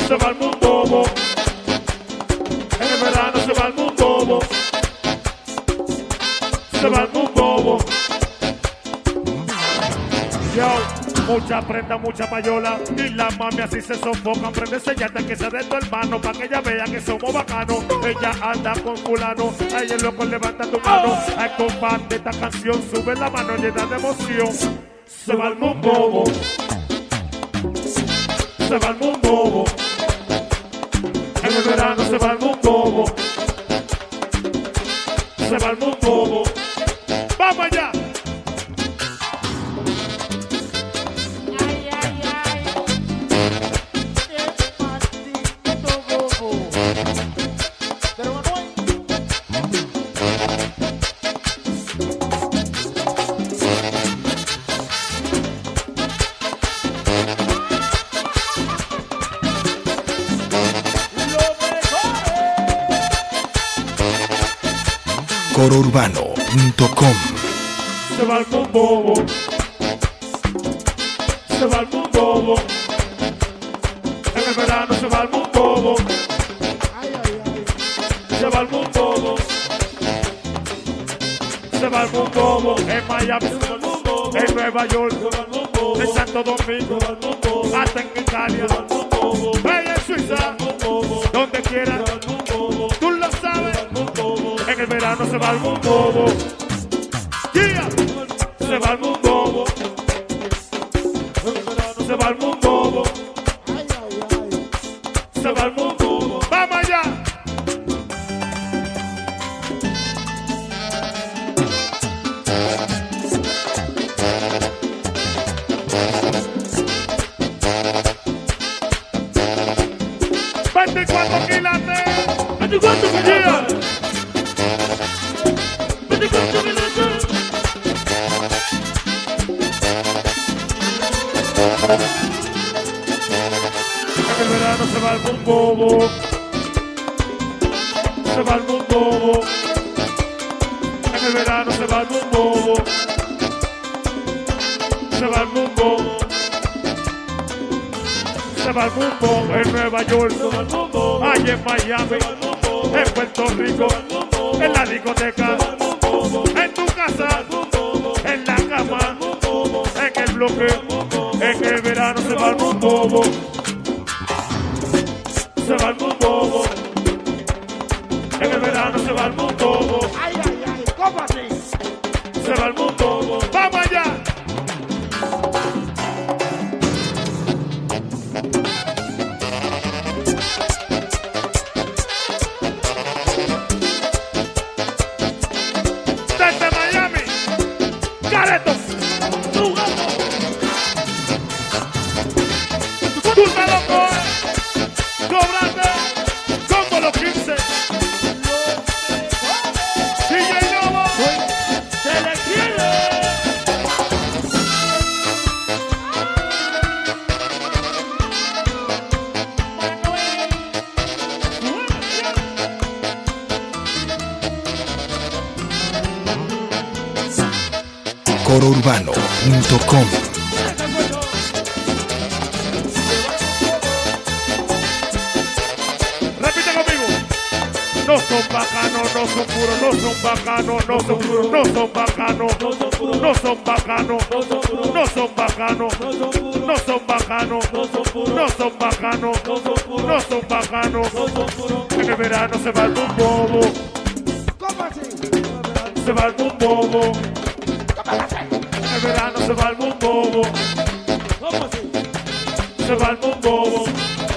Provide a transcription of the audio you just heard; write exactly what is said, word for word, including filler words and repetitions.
se va el mundo. En el verano se va el mundo. Se va el mundo. Yo, mucha prenda, mucha payola. Y la mami así se sofocan. Prende enseñarte que se de tu hermano. Pa' que ella vea que somos bacanos. Ella anda con fulano. A ella loco levanta tu mano. Ay, comparte esta canción. Sube la mano llena de emoción. Se va el mundo. Se va el mundo. En el verano se va el mundo. Se va el mundo. ¡Vamos allá! Ay, ay, ay. Qué maldito bobo. Pero Manuel. coro urbano punto com. Se va el mundo. Se va el mundo. En el verano se va el mundo. Ay, ay, ay. Se va el mundo. Se va el mundo. En Miami se va el mundo. En Nueva York se va el mundo. En Santo Domingo se va el mundo. Hasta en Italia se va el mundo. Vaya en Suiza. Donde quiera. Tú lo sabes. En el verano se va el mundo. Yeah. Se va el mundo. Se va el mundo. Ay, ay, ay. Se va el mundo. ¡Vamos allá! veinticuatro quilates. veinticuatro quilates. veinticuatro quilates. En el verano se va el mundo. Se va el mundo. En el verano se va el mundo. Se va el mundo. Se va el mundo. En Nueva York se va el mundo. Allá en Miami, en Puerto Rico, en la discoteca, en tu casa, en la cama, en el bloque. En el verano se va el mundo. Se va el mundo. En el verano se va el mundo. Ay, ay, ay. ¿Cómo así? Se va el mundo. ¡Vamos allá! Desde Miami, Careto. Tú te lo coges, cobrante, como los quince. D J Lobo, se le quiere. coro urbano punto com. Repite conmigo. No son bacanos, no son puros, no son bacanos, no son puros, no son bacanos, no son bacanos, no son bacanos, no son bacanos, no son bacanos, no son bacanos. En el verano se va el mundo. ¿Cómo así? Se va el mundo. En el verano se va el mundo. ¿Cómo así? Se va el mundo.